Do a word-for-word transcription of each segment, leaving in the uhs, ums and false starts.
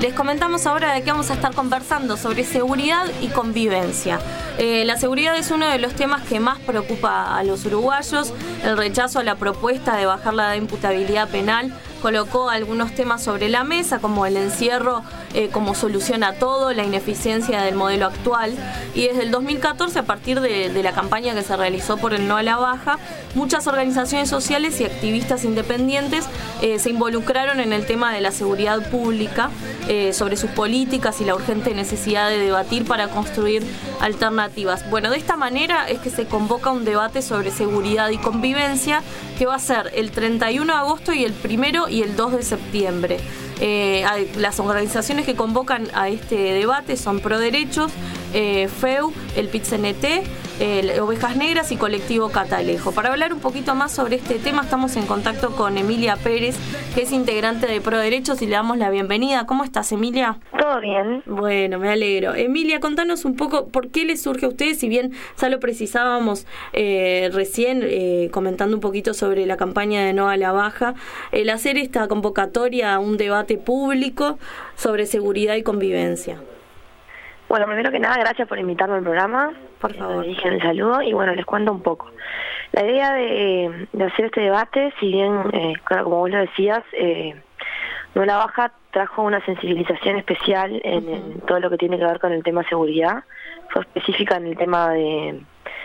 Les comentamos ahora de qué vamos a estar conversando, sobre seguridad y convivencia. Eh, la seguridad es uno de los temas que más preocupa a los uruguayos. El rechazo a la propuesta de bajar la imputabilidad penal colocó algunos temas sobre la mesa, como el encierro eh, como solución a todo, la ineficiencia del modelo actual. Y desde el dos mil catorce, a partir de, de la campaña que se realizó por el No a la Baja, muchas organizaciones sociales y activistas independientes eh, se involucraron en el tema de la seguridad pública, eh, sobre sus políticas y la urgente necesidad de debatir para construir alternativas. Bueno, de esta manera es que se convoca un debate sobre seguridad y convivencia que va a ser el treinta y uno de agosto y el primero y el dos de septiembre. Eh, las organizaciones que convocan a este debate son Pro Derechos, eh, F E U, el P I T C N T, eh, Ovejas Negras y Colectivo Catalejo. Para hablar un poquito más sobre este tema estamos en contacto con Emilia Pérez, que es integrante de Pro Derechos, y le damos la bienvenida. ¿Cómo estás, Emilia? Todo bien. Bueno, me alegro. Emilia, contanos un poco por qué les surge a ustedes, si bien ya lo precisábamos eh, recién, eh, comentando un poquito sobre la campaña de No a la Baja, el hacer esta convocatoria a un debate público sobre seguridad y convivencia. Bueno, primero que nada, gracias por invitarme al programa. Por favor. Eh, dije el saludo y bueno, les cuento un poco. La idea de, de hacer este debate, si bien, eh, claro, como vos lo decías, eh, No a la Baja trajo una sensibilización especial en, uh-huh. en todo lo que tiene que ver con el tema seguridad. Fue específica en el tema de,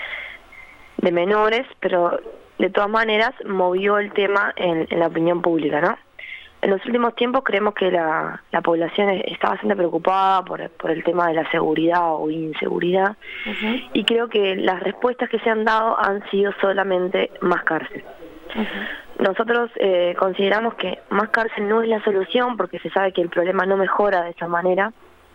de menores, pero de todas maneras movió el tema en, en la opinión pública, ¿no? En los últimos tiempos creemos que la, la población está bastante preocupada por, por el tema de la seguridad o inseguridad, uh-huh. y creo que las respuestas que se han dado han sido solamente más cárcel. Uh-huh. Nosotros eh, consideramos que más cárcel no es la solución, porque se sabe que el problema no mejora de esa manera,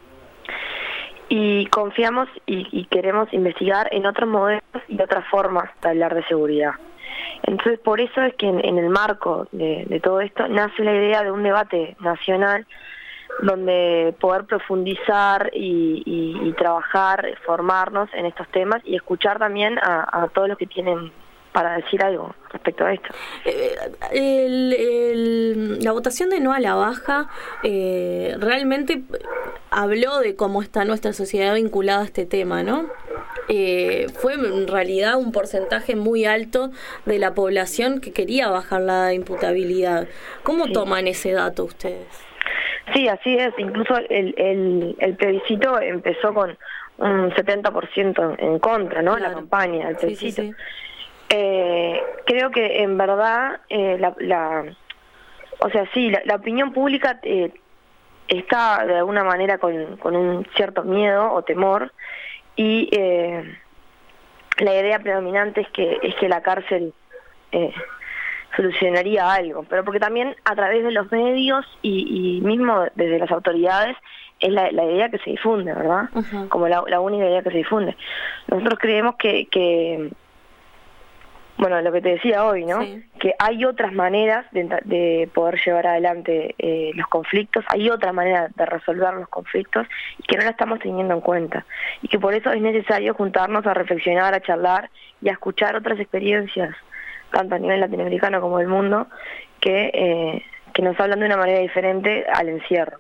y confiamos y, y queremos investigar en otros modelos y otras formas de hablar de seguridad. Entonces, por eso es que en, en el marco de, de todo esto nace la idea de un debate nacional donde poder profundizar y, y, y trabajar, formarnos en estos temas y escuchar también a, a todos los que tienen para decir algo respecto a esto. Eh, el, el, la votación de No a la Baja eh, realmente habló de cómo está nuestra sociedad vinculada a este tema, ¿no? Eh, fue en realidad un porcentaje muy alto de la población que quería bajar la imputabilidad. ¿Cómo sí. toman ese dato ustedes? Sí, así es. Incluso el, el, el plebiscito empezó con un setenta por ciento en contra, ¿no? Claro. La campaña, el plebiscito. Sí, sí, sí. Eh, creo que en verdad, eh, la, la, o sea, sí, la, la opinión pública eh, está de alguna manera con, con un cierto miedo o temor, y eh, la idea predominante es que es que la cárcel eh, solucionaría algo, pero porque también a través de los medios y, y mismo desde las autoridades es la, la idea que se difunde, ¿verdad? Uh-huh. Como la, la única idea que se difunde. Nosotros creemos que, que bueno, lo que te decía hoy, ¿no? Sí. Que hay otras maneras de, de poder llevar adelante eh, los conflictos, hay otra manera de resolver los conflictos y que no la estamos teniendo en cuenta. Y que por eso es necesario juntarnos a reflexionar, a charlar y a escuchar otras experiencias, tanto a nivel latinoamericano como del mundo, que, eh, que nos hablan de una manera diferente al encierro.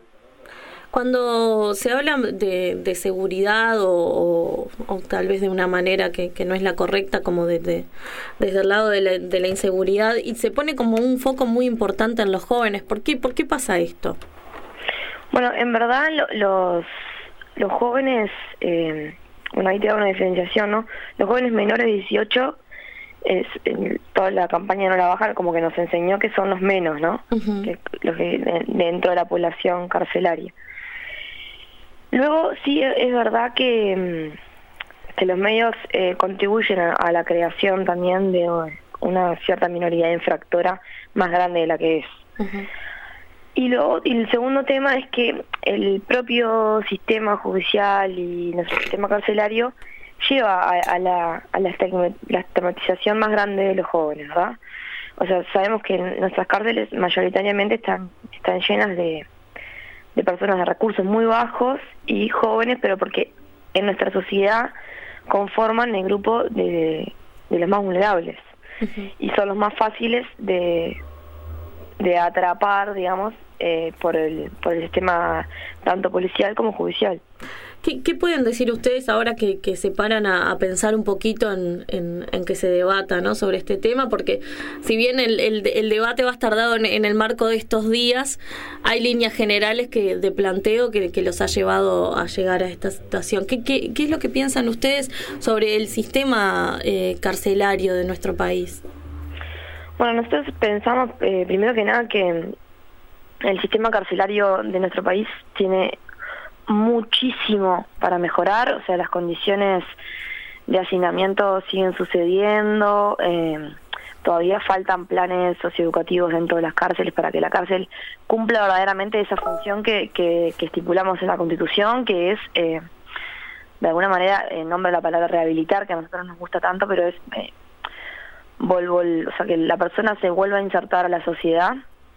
Cuando se habla de, de seguridad o, o, o tal vez de una manera que, que no es la correcta, como desde, desde el lado de la, de la inseguridad, y se pone como un foco muy importante en los jóvenes, ¿por qué, por qué pasa esto? Bueno, en verdad lo, los, los jóvenes, eh, bueno, ahí te da una diferenciación, ¿no? Los jóvenes menores de dieciocho, es, eh, toda la campaña No a la Baja como que nos enseñó que son los menos, ¿no? Uh-huh. Que, los que de, dentro de la población carcelaria. Luego sí es verdad que, que los medios eh, contribuyen a, a la creación también de una cierta minoría infractora más grande de la que es. Uh-huh. Y, lo, y el segundo tema es que el propio sistema judicial y nuestro sistema carcelario lleva a, a, la, a la estigmatización más grande de los jóvenes, ¿verdad? O sea, sabemos que nuestras cárceles mayoritariamente están, están llenas de... de personas de recursos muy bajos y jóvenes, pero porque en nuestra sociedad conforman el grupo de, de los más vulnerables. Uh-huh. Y son los más fáciles de, de atrapar, digamos, eh, por el por el sistema tanto policial como judicial. ¿Qué, qué pueden decir ustedes ahora que, que se paran a, a pensar un poquito en, en, en que se debata, ¿no?, sobre este tema? Porque si bien el, el, el debate va a estar dado en, en el marco de estos días, hay líneas generales que de planteo que, que los ha llevado a llegar a esta situación. ¿Qué, qué, qué es lo que piensan ustedes sobre el sistema eh, carcelario de nuestro país? Bueno, nosotros pensamos, eh, primero que nada, que el sistema carcelario de nuestro país tiene muchísimo para mejorar. O sea, las condiciones de hacinamiento siguen sucediendo, eh, todavía faltan planes socioeducativos dentro de las cárceles para que la cárcel cumpla verdaderamente esa función que, que, que estipulamos en la Constitución, que es, eh, de alguna manera, en nombre de la palabra rehabilitar, que a nosotros nos gusta tanto, pero es eh, vol, vol, o sea, que la persona se vuelva a insertar a la sociedad.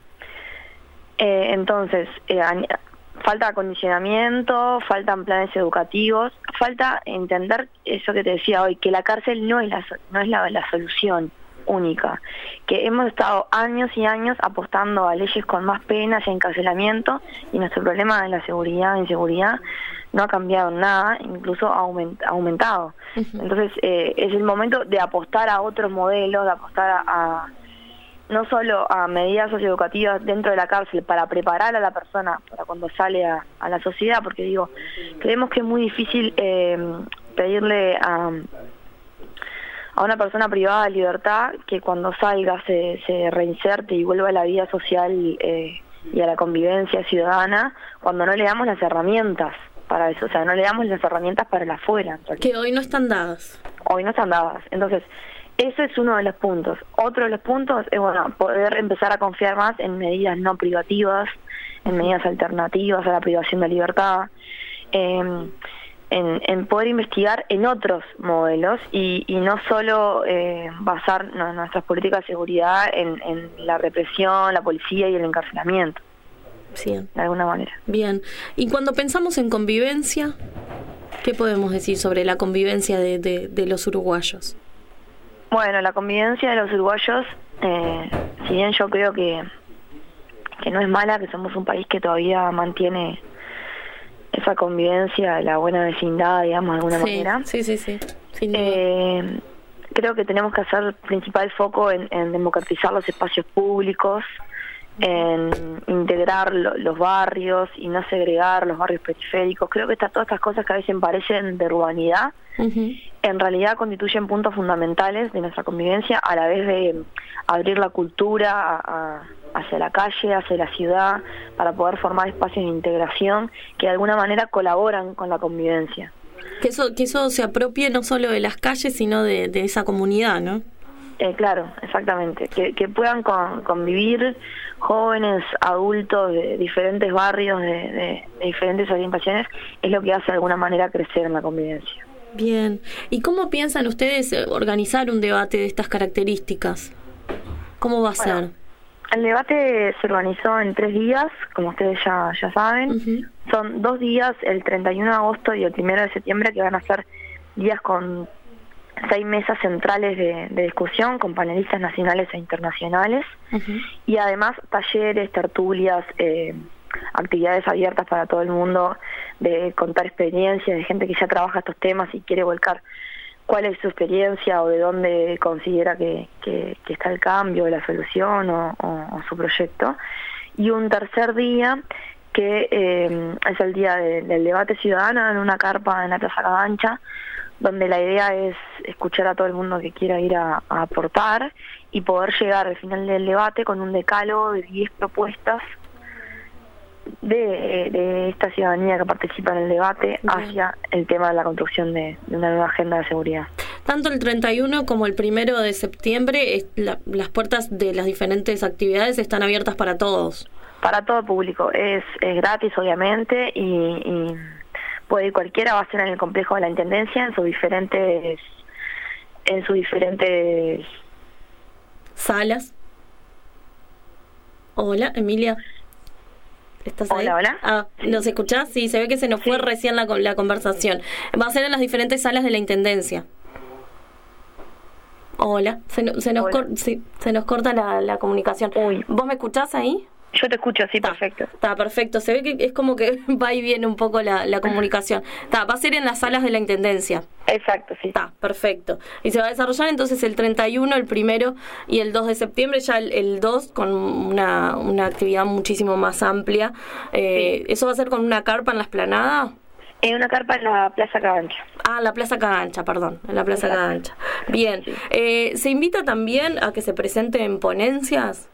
Eh, entonces, eh, falta acondicionamiento, faltan planes educativos, falta entender eso que te decía hoy, que la cárcel no es la no es la, la solución única, que hemos estado años y años apostando a leyes con más penas y encarcelamiento, y nuestro problema de la seguridad e inseguridad no ha cambiado nada, incluso ha aument, aumentado. Uh-huh. Entonces eh, es el momento de apostar a otros modelos, de apostar a, a no solo a medidas socioeducativas dentro de la cárcel para preparar a la persona para cuando sale a, a la sociedad, porque digo, creemos que es muy difícil eh, pedirle a, a una persona privada de libertad que cuando salga se, se reinserte y vuelva a la vida social eh, y a la convivencia ciudadana, cuando no le damos las herramientas para eso, o sea, no le damos las herramientas para el afuera. Que hoy no están dadas. Hoy no están dadas, entonces ese es uno de los puntos. Otro de los puntos es, bueno, poder empezar a confiar más en medidas no privativas, en medidas alternativas a la privación de libertad, eh, en, en poder investigar en otros modelos y, y no solo eh, basar no, nuestras políticas de seguridad en, en la represión, la policía y el encarcelamiento. Sí. De alguna manera. Bien. Y cuando pensamos en convivencia, ¿qué podemos decir sobre la convivencia de, de, de los uruguayos? Bueno, la convivencia de los uruguayos, eh, si bien yo creo que, que no es mala, que somos un país que todavía mantiene esa convivencia, la buena vecindad, digamos, de alguna sí, manera. Sí, sí, sí. Sin duda. Eh, creo que tenemos que hacer principal foco en, en democratizar los espacios públicos, en integrar lo, los barrios y no segregar los barrios periféricos. Creo que está, todas estas cosas que a veces parecen de urbanidad, uh-huh. en realidad constituyen puntos fundamentales de nuestra convivencia, a la vez de abrir la cultura a, a, hacia la calle, hacia la ciudad, para poder formar espacios de integración que de alguna manera colaboran con la convivencia. Que eso, que eso se apropie no solo de las calles, sino de, de esa comunidad, ¿no? Eh, claro, exactamente. Que, que puedan con, convivir jóvenes, adultos de diferentes barrios, de, de, de diferentes orientaciones, es lo que hace de alguna manera crecer en la convivencia. Bien. ¿Y cómo piensan ustedes organizar un debate de estas características? ¿Cómo va a bueno, ser? El debate se organizó en tres días, como ustedes ya, ya saben. Uh-huh. Son dos días, el treinta y uno de agosto y el primero de septiembre, que van a ser días con seis mesas centrales de, de discusión con panelistas nacionales e internacionales, uh-huh. y además talleres, tertulias, eh, actividades abiertas para todo el mundo, de contar experiencias, de gente que ya trabaja estos temas y quiere volcar cuál es su experiencia o de dónde considera que, que, que está el cambio, la solución o, o, o su proyecto. Y un tercer día que eh, es el día de, del debate ciudadano en una carpa en la Plaza Cabancha, donde la idea es escuchar a todo el mundo que quiera ir a, a aportar y poder llegar al final del debate con un decálogo de diez propuestas de, de esta ciudadanía que participa en el debate hacia el tema de la construcción de, de una nueva agenda de seguridad. Tanto el treinta y uno como el primero de septiembre, es la, las puertas de las diferentes actividades están abiertas para todos. Para todo público, es, es gratis obviamente y... y puede ir cualquiera, va a ser en el complejo de la Intendencia, en sus diferentes en sus diferentes salas. Hola, Emilia. ¿Estás ahí? Hola, hola. Ah, ¿nos escuchás? Sí, se ve que se nos fue sí. recién la, la conversación. Va a ser en las diferentes salas de la Intendencia. Hola, se, se, nos, Hola. Cor, sí, se nos corta la, la comunicación. Uy. ¿Vos me escuchás ahí? Yo te escucho, sí, Ta, perfecto. Está perfecto, se ve que es como que va y viene un poco la, la comunicación. Ta, va a ser en las salas de la Intendencia. Exacto, sí. Está, perfecto. Y se va a desarrollar entonces el treinta y uno, el primero y el dos de septiembre, ya el, el dos con una, una actividad muchísimo más amplia. Eh, sí. ¿Eso va a ser con una carpa en la explanada? En una carpa en la Plaza Cagancha. Ah, la Plaza Cagancha, perdón, en la Plaza Exacto. Cagancha. Bien, sí. eh, ¿se invita también a que se presenten ponencias?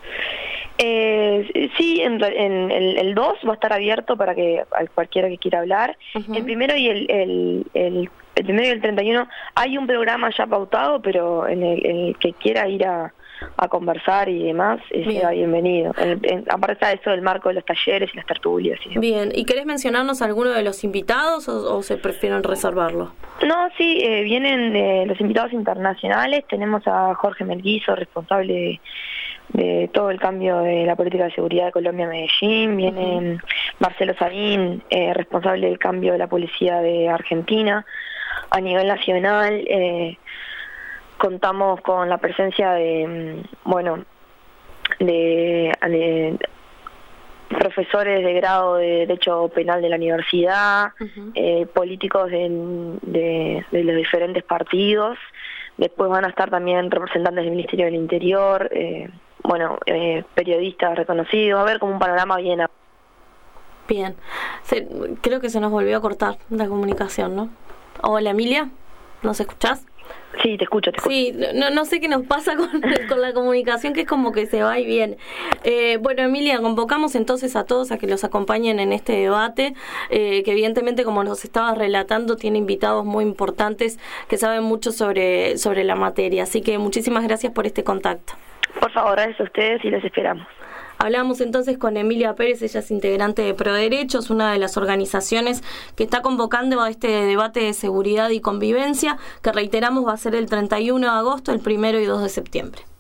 Eh, sí, en, en el, el dos va a estar abierto para que a cualquiera que quiera hablar. Uh-huh. El primero y el, el, el, el primero y el treinta y uno hay un programa ya pautado, pero en el, el que quiera ir a, a conversar y demás, sea bienvenido. En, en, aparte está eso del marco de los talleres y las tertulias. Y Bien, ¿y querés mencionarnos alguno de los invitados o, o se prefieren reservarlo? No, sí, eh, vienen eh, los invitados internacionales. Tenemos a Jorge Melguizo, responsable de de todo el cambio de la política de seguridad de Colombia a Medellín, viene uh-huh. Marcelo Sabín, eh, responsable del cambio de la policía de Argentina. A nivel nacional eh, contamos con la presencia de, bueno, de, de profesores de grado de Derecho Penal de la universidad, uh-huh. eh, políticos de, de, de los diferentes partidos. Después van a estar también representantes del Ministerio del Interior, eh, bueno, eh, periodistas reconocidos, a ver como un panorama bien. Bien, se, creo que se nos volvió a cortar la comunicación, ¿no? Hola, Emilia, ¿nos escuchás? Sí, te escucho, te escucho. Sí, no, no sé qué nos pasa con, con la comunicación, que es como que se va y viene. Eh, bueno, Emilia, convocamos entonces a todos a que los acompañen en este debate, eh, que evidentemente, como nos estabas relatando, tiene invitados muy importantes que saben mucho sobre, sobre la materia. Así que muchísimas gracias por este contacto. Por favor, gracias a ustedes y les esperamos. Hablamos entonces con Emilia Pérez, ella es integrante de ProDerechos, una de las organizaciones que está convocando a este debate de seguridad y convivencia, que reiteramos va a ser el treinta y uno de agosto, el primero y dos de septiembre.